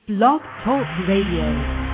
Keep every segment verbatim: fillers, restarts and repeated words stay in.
Blog Talk Radio.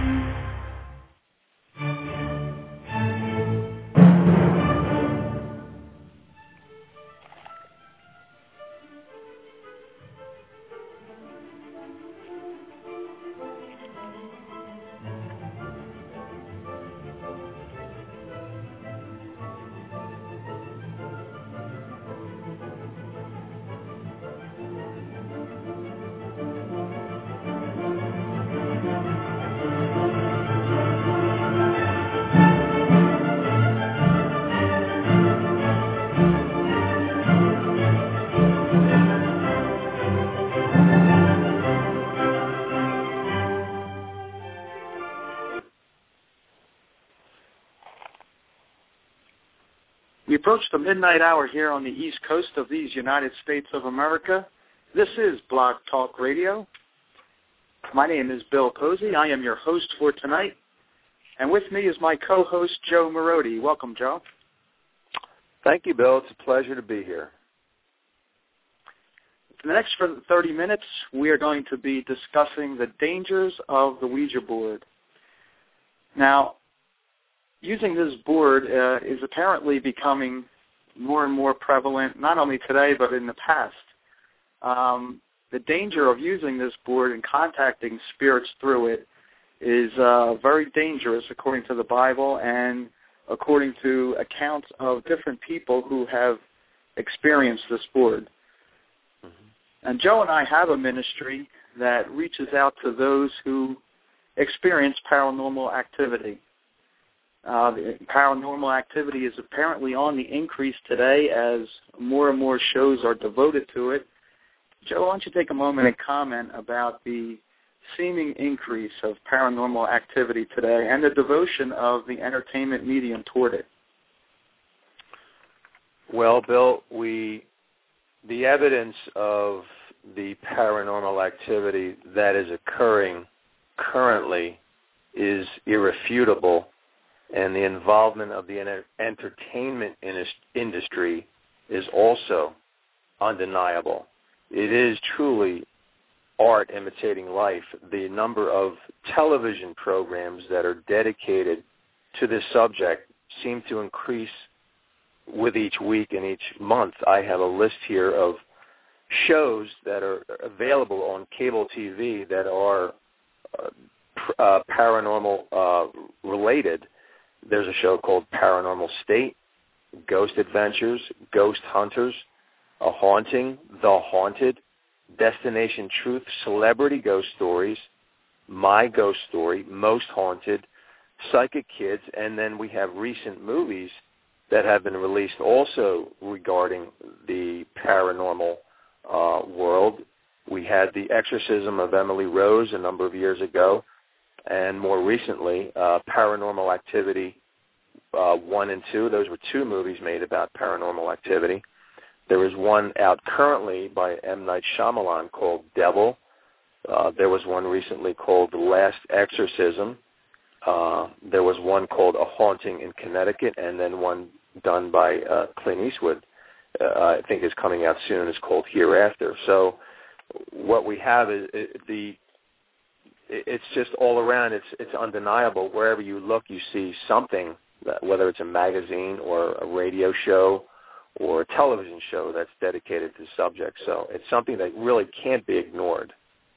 We approach the midnight hour here on the east coast of these United States of America. This is Blog Talk Radio. My name is Bill Posey. I am your host for tonight. And with me is my co-host, Joe Marodi. Welcome, Joe. Thank you, Bill. It's a pleasure to be here. For the next thirty minutes, we are going to be discussing the dangers of the Ouija board. Now, using this board uh, is apparently becoming more and more prevalent, not only today but in the past. Um, the danger of using this board and contacting spirits through it is uh, very dangerous according to the Bible and according to accounts of different people who have experienced this board. Mm-hmm. And Joe and I have a ministry that reaches out to those who experience paranormal activity. Uh, the paranormal activity is apparently on the increase today as more and more shows are devoted to it. Joe, why don't you take a moment and comment about the seeming increase of paranormal activity today and the devotion of the entertainment medium toward it? Well, Bill, we the evidence of the paranormal activity that is occurring currently is irrefutable. And the involvement of the enter- entertainment in- industry is also undeniable. It is truly art imitating life. The number of television programs that are dedicated to this subject seem to increase with each week and each month. I have a list here of shows that are available on cable T V that are uh, pr- uh, paranormal uh, related. There's a show called Paranormal State, Ghost Adventures, Ghost Hunters, A Haunting, The Haunted, Destination Truth, Celebrity Ghost Stories, My Ghost Story, Most Haunted, Psychic Kids, and then we have recent movies that have been released also regarding the paranormal uh, world. We had The Exorcism of Emily Rose a number of years ago. And more recently, uh, Paranormal Activity uh, one and two. Those were two movies made about paranormal activity. There is one out currently by M. Night Shyamalan called Devil. Uh, there was one recently called The Last Exorcism. Uh, there was one called A Haunting in Connecticut, and then one done by uh, Clint Eastwood, uh, I think is coming out soon, is called Hereafter. So what we have is, is the it's just all around. It's it's undeniable. Wherever you look, you see something, whether it's a magazine or a radio show or a television show that's dedicated to the subject. So it's something that really can't be ignored.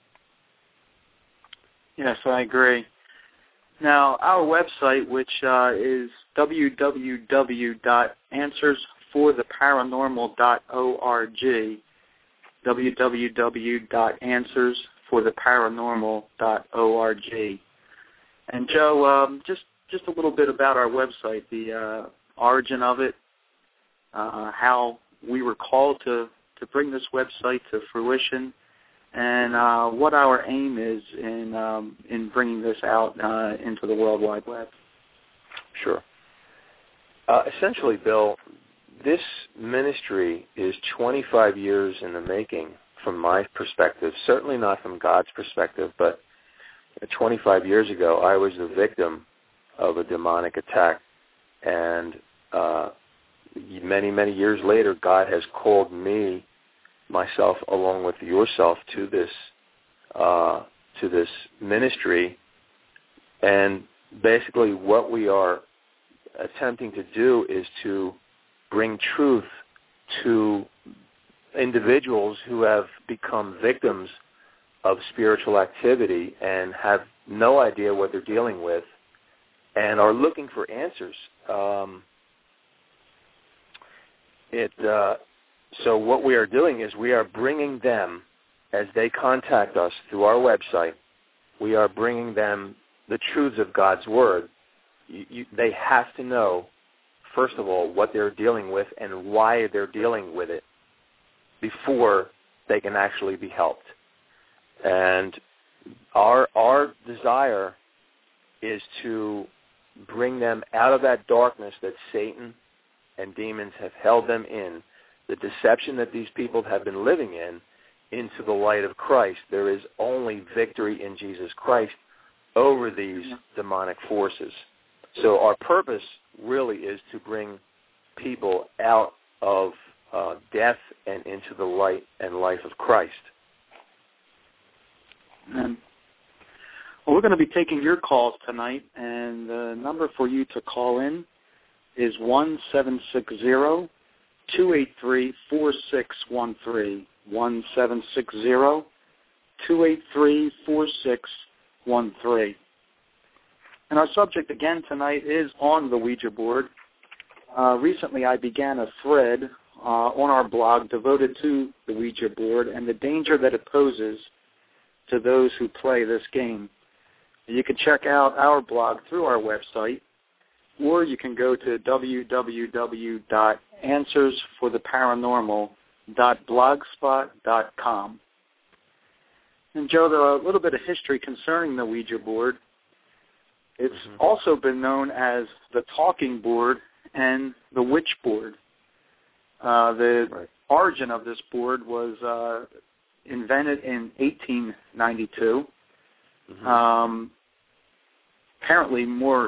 Yes, I agree. Now, our website, which uh, is w w w dot answers for the paranormal dot org, w w w dot answers for the paranormal dot org. And Joe, um, just just a little bit about our website, the uh, origin of it, uh, how we were called to, to bring this website to fruition, and uh, what our aim is in um, in bringing this out uh, into the World Wide Web. Sure. Uh, essentially, Bill, this ministry is twenty-five years in the making. From my perspective, certainly not from God's perspective, but twenty-five years ago, I was the victim of a demonic attack. And uh, many, many years later, God has called me, myself, along with yourself, to this uh, to this ministry. And basically what we are attempting to do is to bring truth to individuals who have become victims of spiritual activity and have no idea what they're dealing with and are looking for answers. Um, it, uh, so what we are doing is we are bringing them, as they contact us through our website, we are bringing them the truths of God's Word. You, you, they have to know, first of all, what they're dealing with and why they're dealing with it before they can actually be helped. And our our desire is to bring them out of that darkness that Satan and demons have held them in, the deception that these people have been living in, into the light of Christ. There is only victory in Jesus Christ over these demonic forces. So our purpose really is to bring people out of uh, death and into the light and life of Christ. Amen. Well, we're going to be taking your calls tonight, and the number for you to call in is one seven six zero, two eight three, four six one three, one seven six zero, two eight three, four six one three. And our subject again tonight is on the Ouija board. Uh, recently I began a thread uh, on our blog devoted to the Ouija board and the danger that it poses to those who play this game. You can check out our blog through our website, or you can go to w w w dot answers for the paranormal dot blogspot dot com. And Joe, there are a little bit of history concerning the Ouija board. It's mm-hmm. also been known as the talking board and the witch board. Uh, the right. origin of this board was uh, invented in eighteen ninety-two. Mm-hmm. Um, apparently more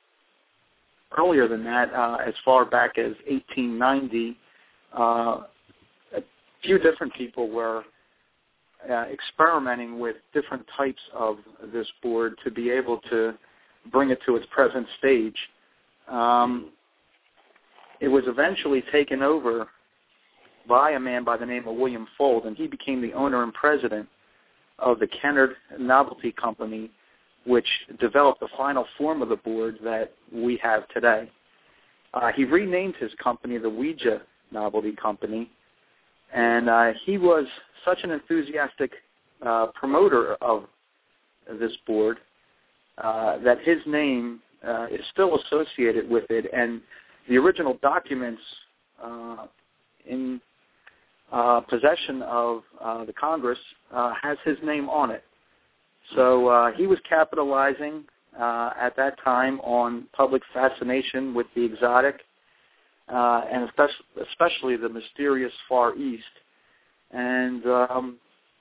earlier than that, uh, as far back as eighteen ninety, uh, a few different people were uh, experimenting with different types of this board to be able to bring it to its present stage. Um, it was eventually taken over by a man by the name of William Fuld, and he became the owner and president of the Kennard Novelty Company, which developed the final form of the board that we have today. Uh, he renamed his company the Ouija Novelty Company, and uh, he was such an enthusiastic uh, promoter of this board uh, that his name uh, is still associated with it, and the original documents uh, in uh, possession of uh, the Congress uh, has his name on it. So uh, he was capitalizing uh, at that time on public fascination with the exotic uh, and especially, especially the mysterious Far East. And um,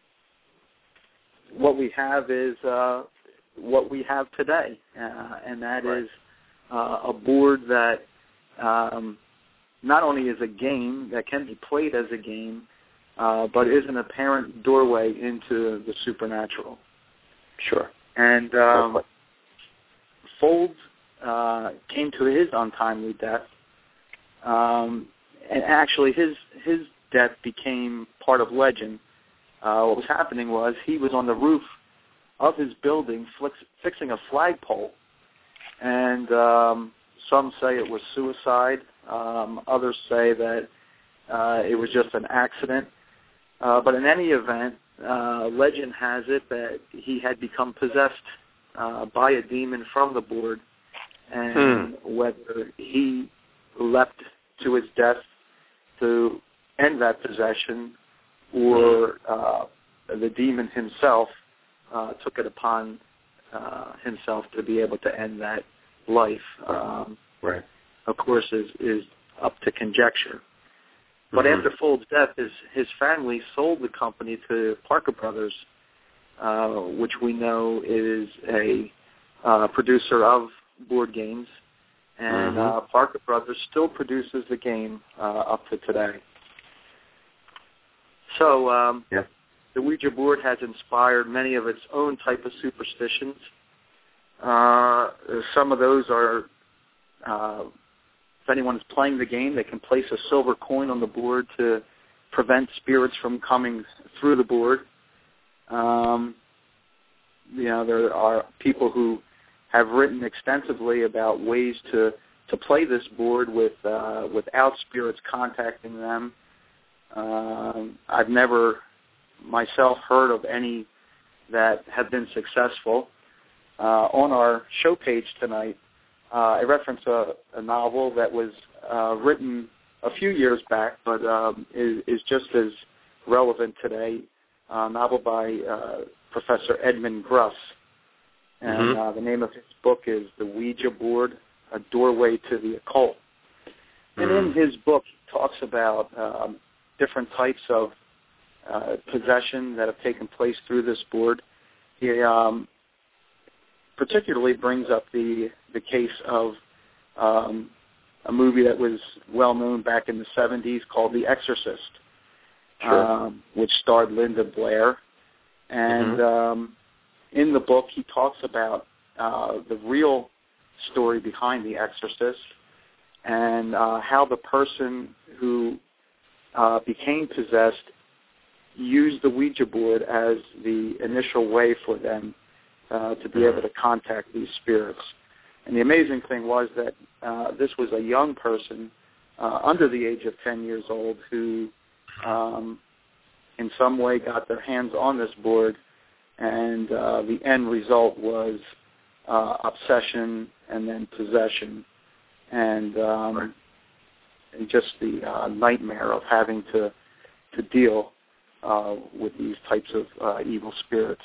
what we have is uh, what we have today, uh, and that right. is uh, a board that um, not only is a game that can be played as a game, uh, but is an apparent doorway into the supernatural. Sure. And um, Fuld uh, came to his untimely death, um, and actually his his death became part of legend. Uh, what was happening was he was on the roof of his building fix, fixing a flagpole, and um, some say it was suicide. Um, others say that uh, it was just an accident. Uh, but in any event, uh, legend has it that he had become possessed uh, by a demon from the board, and hmm. whether he leapt to his death to end that possession, or uh, the demon himself uh, took it upon uh, himself to be able to end that life. Um, right. Of course, is is up to conjecture. But mm-hmm. after Fuld's death, his his family sold the company to Parker Brothers, uh, which we know is a uh, producer of board games, and mm-hmm. uh, Parker Brothers still produces the game uh, up to today. So um, yeah. the Ouija board has inspired many of its own type of superstitions. Uh, some of those are, uh, if anyone is playing the game, they can place a silver coin on the board to prevent spirits from coming through the board. Um, you know, there are people who have written extensively about ways to, to play this board with uh, without spirits contacting them. Um, I've never myself heard of any that have been successful. Uh, on our show page tonight, uh, I reference a, a novel that was uh, written a few years back, but um, is, is just as relevant today. A novel by uh, Professor Edmund Gruss, and mm-hmm. uh, the name of his book is The Ouija Board, A Doorway to the Occult. Mm-hmm. And in his book, he talks about um, different types of uh, possession that have taken place through this board. He um, particularly brings up the the case of um, a movie that was well known back in the seventies called The Exorcist, sure. um, which starred Linda Blair. And mm-hmm. um, in the book, he talks about uh, the real story behind The Exorcist and uh, how the person who uh, became possessed used the Ouija board as the initial way for them uh, to be able to contact these spirits. And the amazing thing was that uh, this was a young person uh, under the age of ten years old who um, in some way got their hands on this board, and uh, the end result was uh, obsession and then possession, and, um, right. and just the uh, nightmare of having to to deal uh, with these types of uh, evil spirits.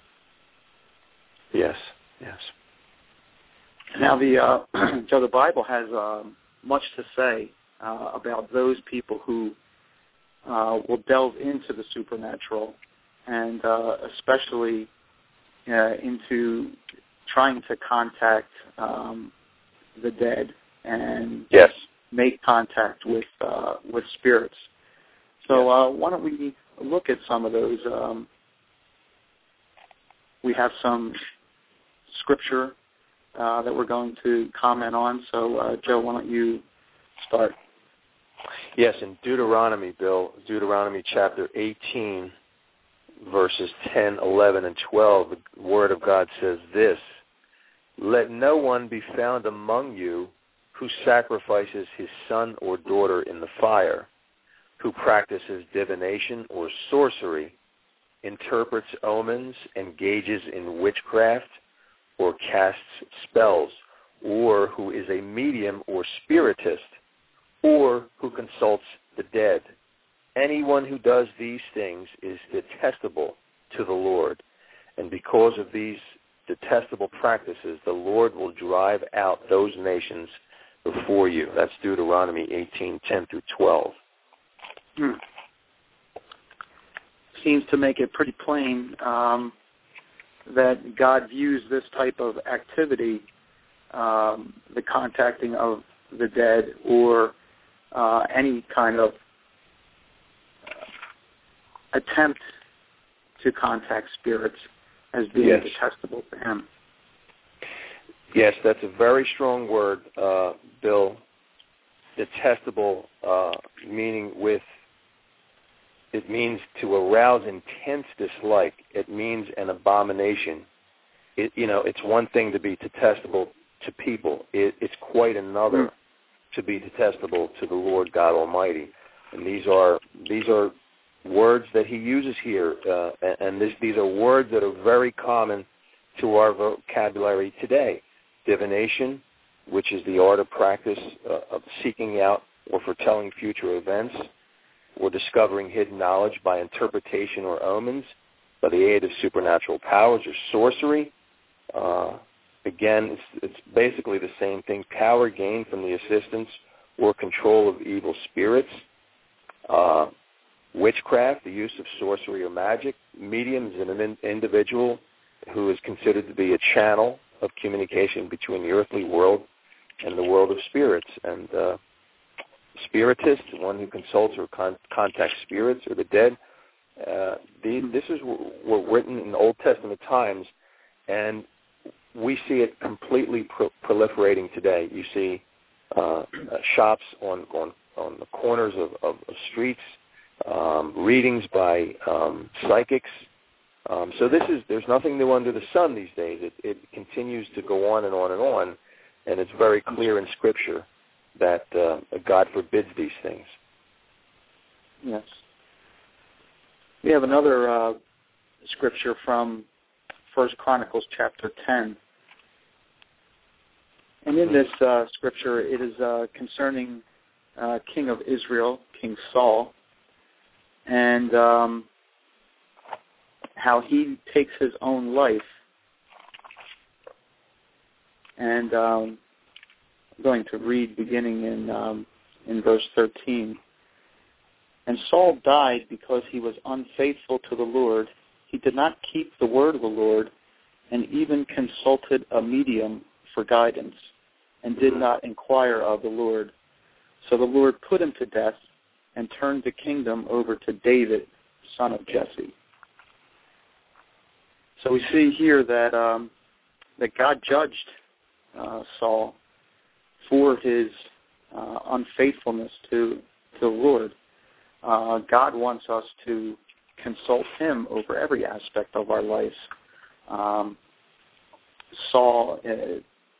Yes, yes. Now, the uh, Joe, the Bible has uh, much to say uh, about those people who uh, will delve into the supernatural, and uh, especially uh, into trying to contact um, the dead and yes. make contact with uh, with spirits. So uh, why don't we look at some of those? Um, we have some scripture uh, that we're going to comment on. So, uh, Joe, why don't you start? Yes, in Deuteronomy, Bill, Deuteronomy chapter eighteen, verses ten, eleven, and twelve, the Word of God says this: "Let no one be found among you who sacrifices his son or daughter in the fire, who practices divination or sorcery, interprets omens, engages in witchcraft, or casts spells, or who is a medium or spiritist, or who consults the dead. Anyone who does these things is detestable to the Lord. And because of these detestable practices, the Lord will drive out those nations before you." That's Deuteronomy eighteen, ten through twelve. Hmm. Seems to make it pretty plain um, that God views this type of activity, um, the contacting of the dead or uh, any kind of uh, attempt to contact spirits, as being yes. detestable to him. Yes, that's a very strong word, uh, Bill. Detestable, uh, meaning with, it means to arouse intense dislike. It means an abomination. It, you know, it's one thing to be detestable to people. It, it's quite another mm. to be detestable to the Lord God Almighty. And these are these are words that he uses here, uh, and, and this, these are words that are very common to our vocabulary today. Divination, which is the art or practice uh, of seeking out or foretelling future events, or discovering hidden knowledge by interpretation or omens, by the aid of supernatural powers, or sorcery. Uh, again, it's, it's basically the same thing. Power gained from the assistance or control of evil spirits. Uh, witchcraft, the use of sorcery or magic. Medium is an in- individual who is considered to be a channel of communication between the earthly world and the world of spirits. And uh, spiritist, one who consults or con- contacts spirits or the dead. Uh, the, this is were written in Old Testament times, and we see it completely pro- proliferating today. You see uh, uh, shops on, on on the corners of, of, of streets, um, readings by um, psychics. Um, so this is there's nothing new under the sun these days. It, it continues to go on and on and on, and it's very clear in Scripture that uh, God forbids these things. Yes. We have another uh, scripture from First Chronicles chapter ten. And in this uh, scripture, it is uh, concerning uh, King of Israel, King Saul, and um, how he takes his own life. And um, I'm going to read beginning in um, in verse thirteen. And Saul died because he was unfaithful to the Lord. He did not keep the word of the Lord, and even consulted a medium for guidance, and did not inquire of the Lord. So the Lord put him to death and turned the kingdom over to David, son of Jesse. So we see here that um, that God judged uh, Saul for his uh, unfaithfulness to, to the Lord. Uh, God wants us to consult him over every aspect of our life. Um, Saul uh,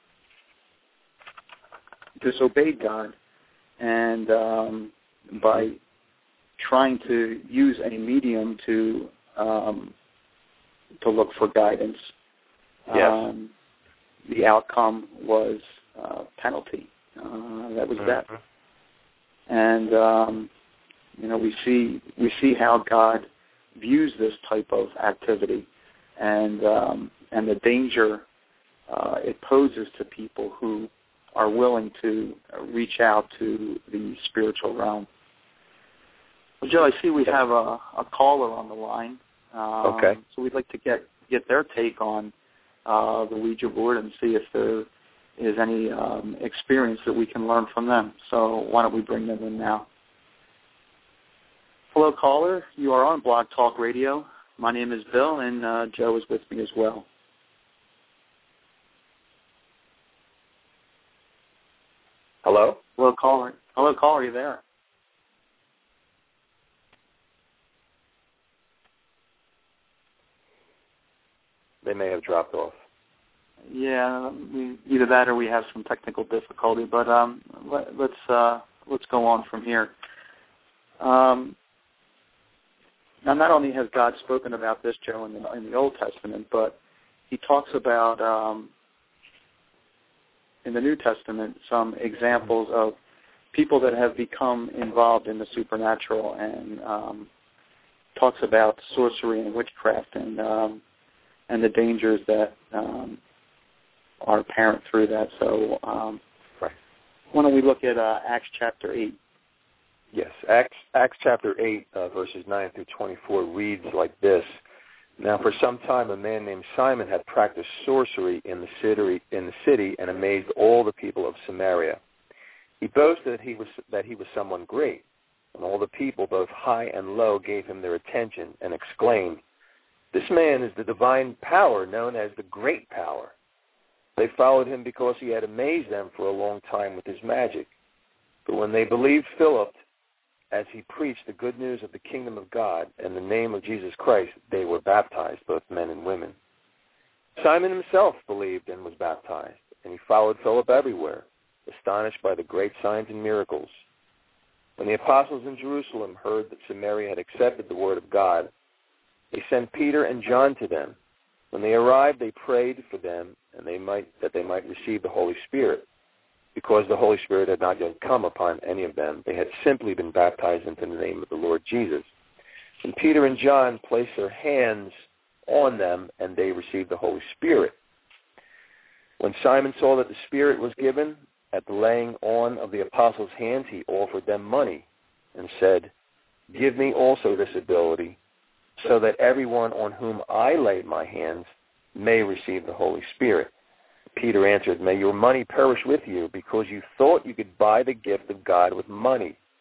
disobeyed God, and um, by trying to use a medium to um, to look for guidance, yes. um, the outcome was uh, penalty. Uh, that was mm-hmm. death. And um, you know, we see we see how God views this type of activity, and um, and the danger uh, it poses to people who are willing to reach out to the spiritual realm. Well, Joe, I see we have a, a caller on the line. Um, okay. So we'd like to get get their take on uh, the Ouija board and see if there is any um, experience that we can learn from them. So why don't we bring them in now? Hello, caller. You are on Blog Talk Radio. My name is Bill, and uh, Joe is with me as well. Hello? Hello, caller. Hello, caller. Are you there? They may have dropped off. Yeah, we, either that or we have some technical difficulty. But um, let, let's uh, let's go on from here. Um, now, not only has God spoken about this, Joe, in the, in the Old Testament, but he talks about um, in the New Testament some examples of people that have become involved in the supernatural, and um, talks about sorcery and witchcraft and um, and the dangers that um, are apparent through that. So um, right. Why don't we look at uh, Acts chapter eight? Yes, Acts, Acts chapter eight, uh, verses nine through twenty-four reads like this. Now, for some time, a man named Simon had practiced sorcery in the city, in the city and amazed all the people of Samaria. He boasted that he was that he was someone great, and all the people, both high and low, gave him their attention and exclaimed, "This man is the divine power known as the Great Power." They followed him because he had amazed them for a long time with his magic. But when they believed Philip, as he preached the good news of the kingdom of God and the name of Jesus Christ, they were baptized, both men and women. Simon himself believed and was baptized, and he followed Philip everywhere, astonished by the great signs and miracles. When the apostles in Jerusalem heard that Samaria had accepted the word of God, they sent Peter and John to them. When they arrived, they prayed for them and they might that they might receive the Holy Spirit. Because the Holy Spirit had not yet come upon any of them, they had simply been baptized into the name of the Lord Jesus. And Peter and John placed their hands on them, and they received the Holy Spirit. When Simon saw that the Spirit was given at the laying on of the apostles' hands, he offered them money and said, "Give me also this ability, so that everyone on whom I lay my hands may receive the Holy Spirit." Peter answered, "May your money perish with you, because you thought you could buy the gift of God with money.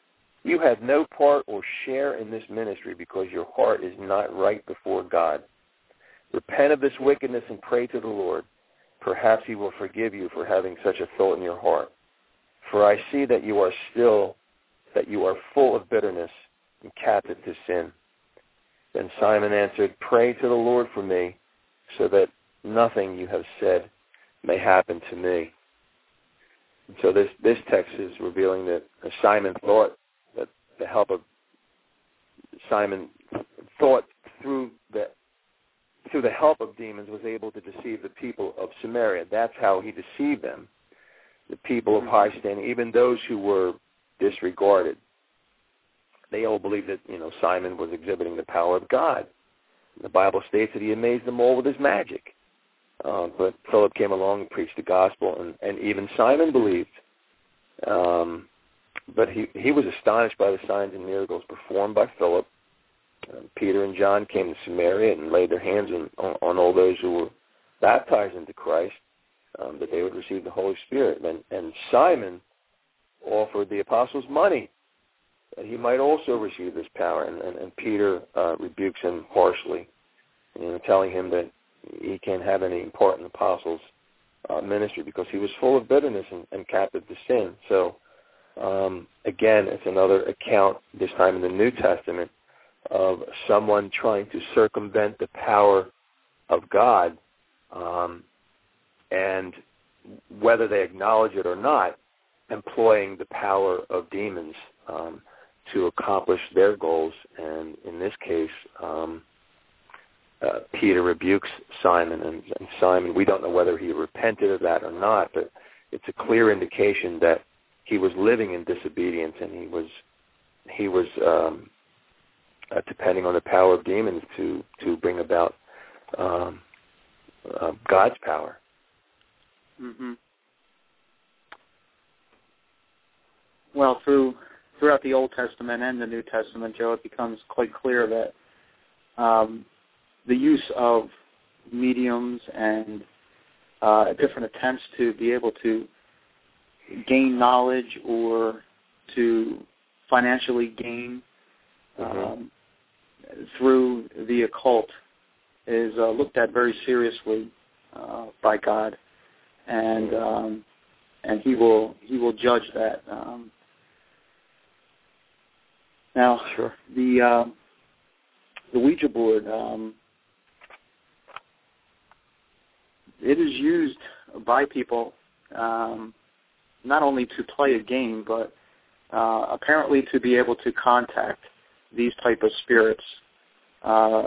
You have no part or share in this ministry because your heart is not right before God. Repent of this wickedness and pray to the Lord. Perhaps he will forgive you for having such a thought in your heart. For I see that you are still, that you are full of bitterness and captive to sin. Then Simon answered, pray to the Lord for me, so that nothing you have said may happen to me. And so this, this text is revealing that Simon thought that the help of Simon thought through the through the help of demons was able to deceive the people of Samaria. That's how he deceived them, the people of high standing, even those who were disregarded. They all believed that, you know, Simon was exhibiting the power of God. The Bible states that he amazed them all with his magic. Uh, but Philip came along and preached the gospel, and, and even Simon believed. Um, but he, he was astonished by the signs and miracles performed by Philip. Uh, Peter and John came to Samaria and laid their hands on, on, on all those who were baptized into Christ, um, that they would receive the Holy Spirit. And, and Simon offered the apostles money that he might also receive this power. And, and, and Peter uh, rebukes him harshly, you know, telling him that he can't have any part in the apostles' uh, ministry because he was full of bitterness and, and captive to sin. So, um, again, it's another account, this time in the New Testament, of someone trying to circumvent the power of God, um, and whether they acknowledge it or not, employing the power of demons um, to accomplish their goals. And in this case, um, uh, Peter rebukes Simon, and, and Simon, we don't know whether he repented of that or not, but it's a clear indication that he was living in disobedience, and he was he was um, uh, depending on the power of demons to to bring about um, uh, God's power. Mm-hmm. Well, through throughout the Old Testament and the New Testament, Joe, it becomes quite clear that um, the use of mediums and uh, different attempts to be able to gain knowledge or to financially gain mm-hmm. um, through the occult is uh, looked at very seriously uh, by God, and um, and He will He will judge that. Um, now, sure. the uh, the Ouija board, um, it is used by people um, not only to play a game, but uh, apparently to be able to contact these type of spirits. Uh,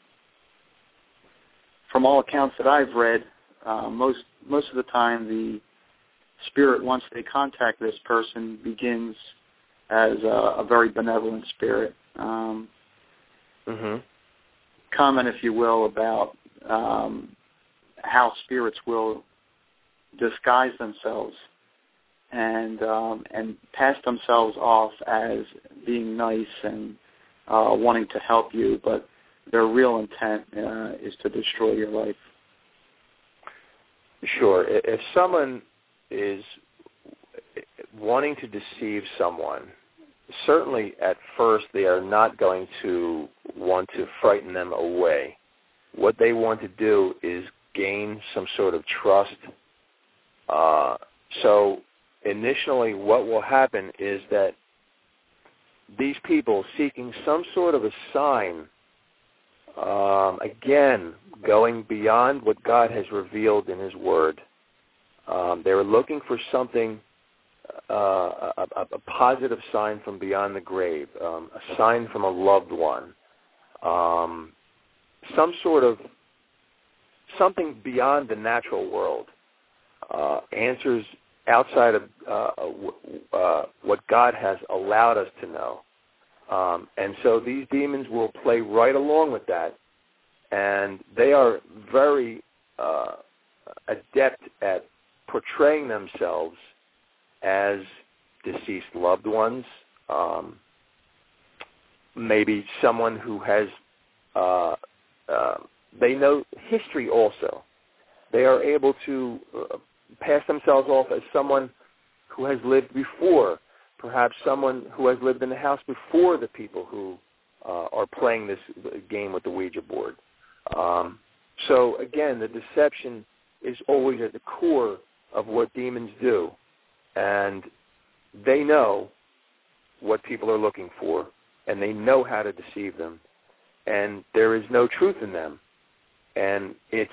from all accounts that I've read, uh, most most of the time the spirit, once they contact this person, begins as a, a very benevolent spirit. Um, mm-hmm. Comment, if you will, about um, how spirits will disguise themselves and um, and pass themselves off as being nice and uh, wanting to help you, but their real intent uh, is to destroy your life. Sure. If someone is wanting to deceive someone, certainly at first they are not going to want to frighten them away. What they want to do is gain some sort of trust. Uh, so initially what will happen is that these people seeking some sort of a sign, um, again, going beyond what God has revealed in His Word, um, they're looking for something, uh, a, a, a positive sign from beyond the grave, um, a sign from a loved one, um, some sort of something beyond the natural world, uh, answers outside of uh, uh, what God has allowed us to know. Um, and so these demons will play right along with that, and they are very uh, adept at portraying themselves as deceased loved ones, um, maybe someone who has, uh, uh, they know history also. They are able to uh, pass themselves off as someone who has lived before. perhaps someone who has lived in the house before the people who uh, are playing this game with the Ouija board. Um, so, again, the deception is always at the core of what demons do. And they know what people are looking for, and they know how to deceive them. And there is no truth in them. And it's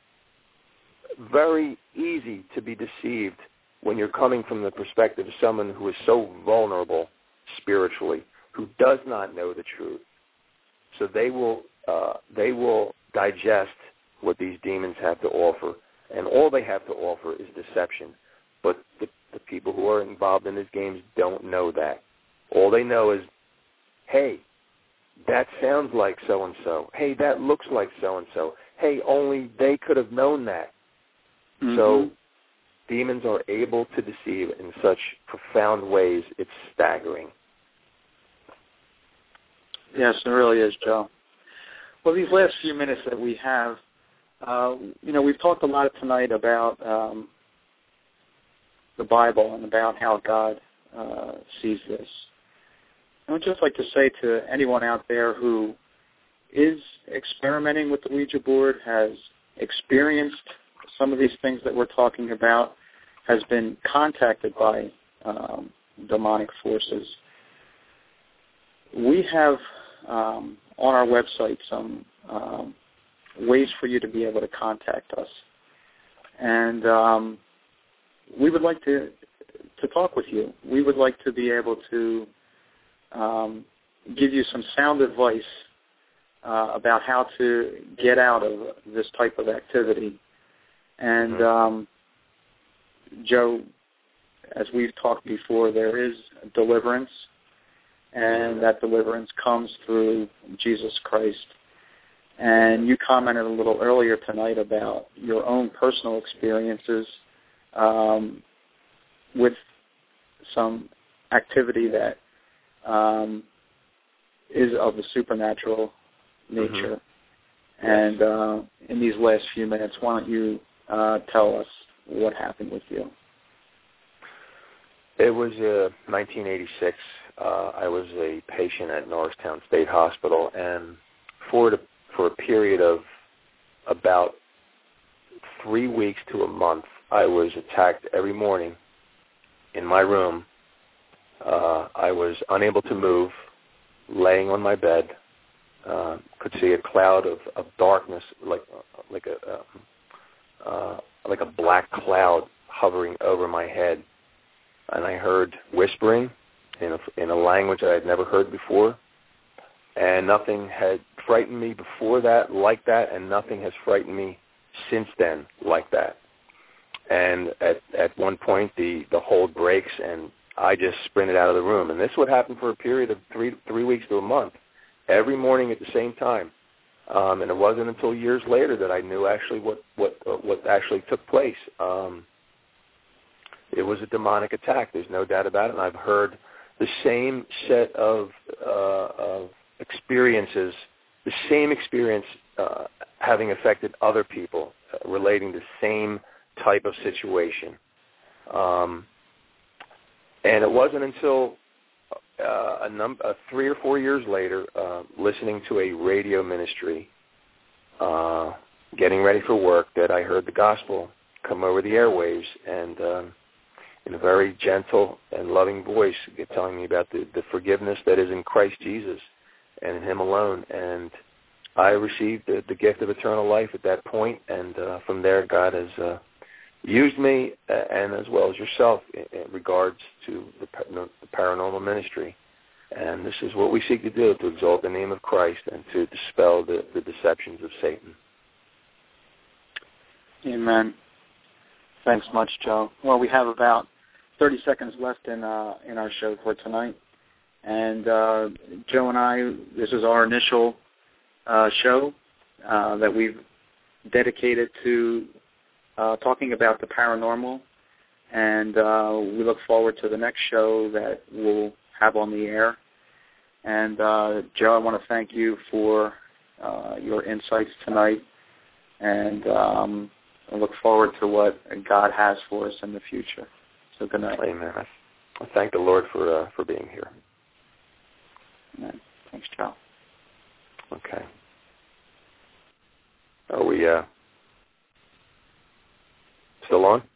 very easy to be deceived when you're coming from the perspective of someone who is so vulnerable spiritually, who does not know the truth. So they will uh, they will digest what these demons have to offer, and all they have to offer is deception. But the, the people who are involved in these games don't know that. All they know is, hey, that sounds like so-and-so. Hey, that looks like so-and-so. Hey, only they could have known that. Mm-hmm. So demons are able to deceive in such profound ways, it's staggering. Yes, it really is, Joe. Well, these last few minutes that we have, uh, you know, we've talked a lot tonight about um, the Bible and about how God uh, sees this. I would just like to say to anyone out there who is experimenting with the Ouija board, has experienced some of these things that we're talking about, has been contacted by um, demonic forces, we have um, on our website some um, ways for you to be able to contact us. And um, we would like to to talk with you. We would like to be able to um, give you some sound advice uh, about how to get out of this type of activity. And um, Joe, as we've talked before, there is deliverance, and that deliverance comes through Jesus Christ. And you commented a little earlier tonight about your own personal experiences um, with some activity that um, is of the supernatural nature. Mm-hmm. And uh, in these last few minutes, why don't you uh, tell us what happened with you? It was uh, nineteen eighty-six. Uh, I was a patient at Norristown State Hospital, and for the, for a period of about three weeks to a month, I was attacked every morning in my room. Uh, I was unable to move, laying on my bed. Uh, could see a cloud of, of darkness, like like a uh, uh, like a black cloud hovering over my head. And I heard whispering in a, in a language that I had never heard before. And nothing had frightened me before that like that, and nothing has frightened me since then like that. And at, at one point, the, the hold breaks, and I just sprinted out of the room. And this would happen for a period of three three weeks to a month, every morning at the same time. Um, and it wasn't until years later that I knew actually what, what, uh, what actually took place. Um, It was a demonic attack. There's no doubt about it. And I've heard the same set of, uh, of experiences, the same experience uh, having affected other people, uh, relating the same type of situation. Um, and it wasn't until uh, a num- uh, three or four years later, uh, listening to a radio ministry, uh, getting ready for work, that I heard the gospel come over the airwaves, and um, in a very gentle and loving voice, telling me about the, the forgiveness that is in Christ Jesus and in Him alone. And I received the, the gift of eternal life at that point, and uh, from there God has uh, used me, uh, and as well as yourself, in, in regards to the, the paranormal ministry. And this is what we seek to do, to exalt the name of Christ and to dispel the, the deceptions of Satan. Amen. Thanks much, Joe. Well, we have about thirty seconds left in uh, in our show for tonight. And uh, Joe and I, this is our initial uh, show uh, that we've dedicated to uh, talking about the paranormal. And uh, we look forward to the next show that we'll have on the air. And uh, Joe, I want to thank you for uh, your insights tonight. And um, I look forward to what God has for us in the future. So good night. Amen. I thank the Lord for uh, for being here. Amen. Thanks, Joe. Okay. Are we uh, still on?